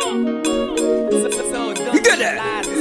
Get that.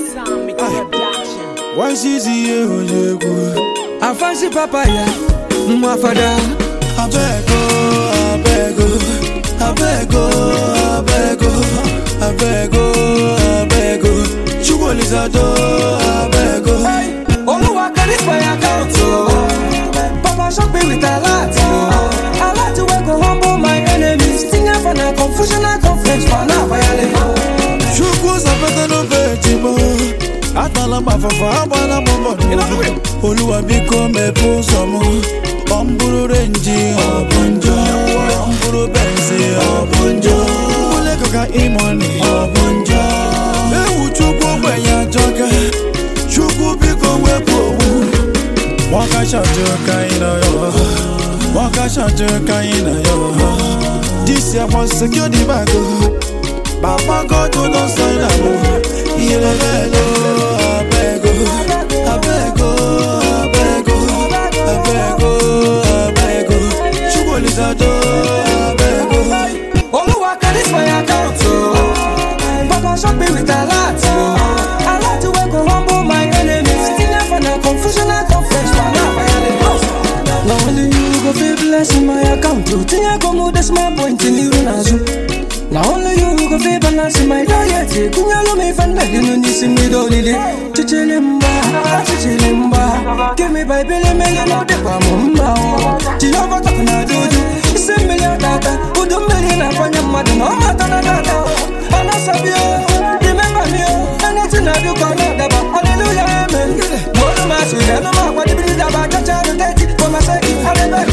Why she's here, I fancy papaya, Mwafada. I beg, I beg, I beg, I beg, I beg, I beg, Chugolizado, I beg. Oluwa carry my account, Papa shock me with a lot. I like to work humble my enemies. Sing up on a confusional conference for now. Chukwas are better no vegetable. Atalamba for Abala Momo. Oluwa become a possum. Bamburu Renji or Bunjo. Bamburu Benzi or Bunjo. Uleka Imoni or Bunjo. Chukwu Baya Joga. Chukwu become a poor. Waka Shajo Kaina yo. Waka Shajo Kaina yo. This year was secure the bag. Papa God do not sign up. He let I beg, I beg, I beg, I beg, I beg. Chugolizado, I beg. Oluwa carry my account, Papa shock me with a lot. I like to work humble my enemies. Still have a confusional conference for now. Now only you go feel blessing my account. Think I come with a small point in you nazu. Now only you go feel balance in my diet. Kunyalo me fan like you need to me do lily. Chichilimba, chichilimba. Give me Bible and me no de pa mumba. Chiyoba takuna dudu. Send me your data. Udu me na fanya madu no mata na data. Ana sabio, remember me. Anything I do call out about. Hallelujah, amen. No matter what, no matter what, it is about the child that for my sake. I beg,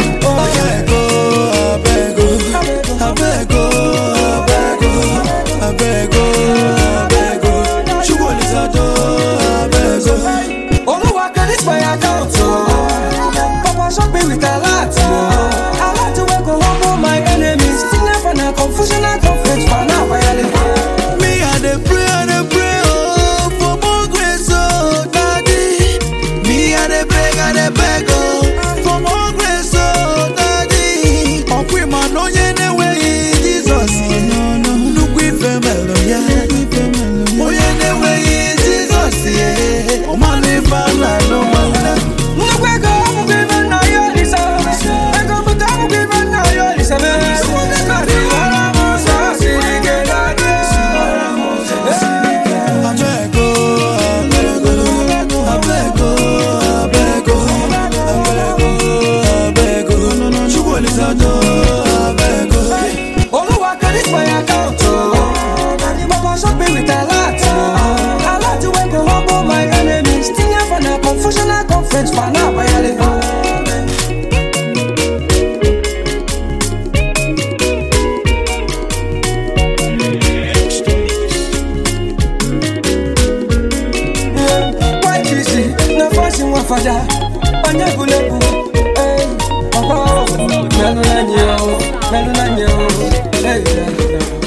I beg, I beg, I beg, I beg, Chugolizado, I beg. Oluwa carry my account, Papa shock me with a lot. I like to work humble my enemies. Still have a confusional conference for now. Me I pray, oh, for more grace, oh, Daddy. Me I beg, oh, for more grace, oh, Daddy. Oh, we man no yene way, Jesus. Look we femelo, yeah. Oh yene way, Jesus, yeah. Oh man if I no man. Look where go, I'm giving now your Lisa. I go but I'm giving now your Lisa. Oluwa carry my account, Papa shock me with a lot. I like to work humble my enemies. Still have a confusional conference for now. Why you see? No fashion wa fada. Panyagulebu, hey, Papa, melunanyo, hey.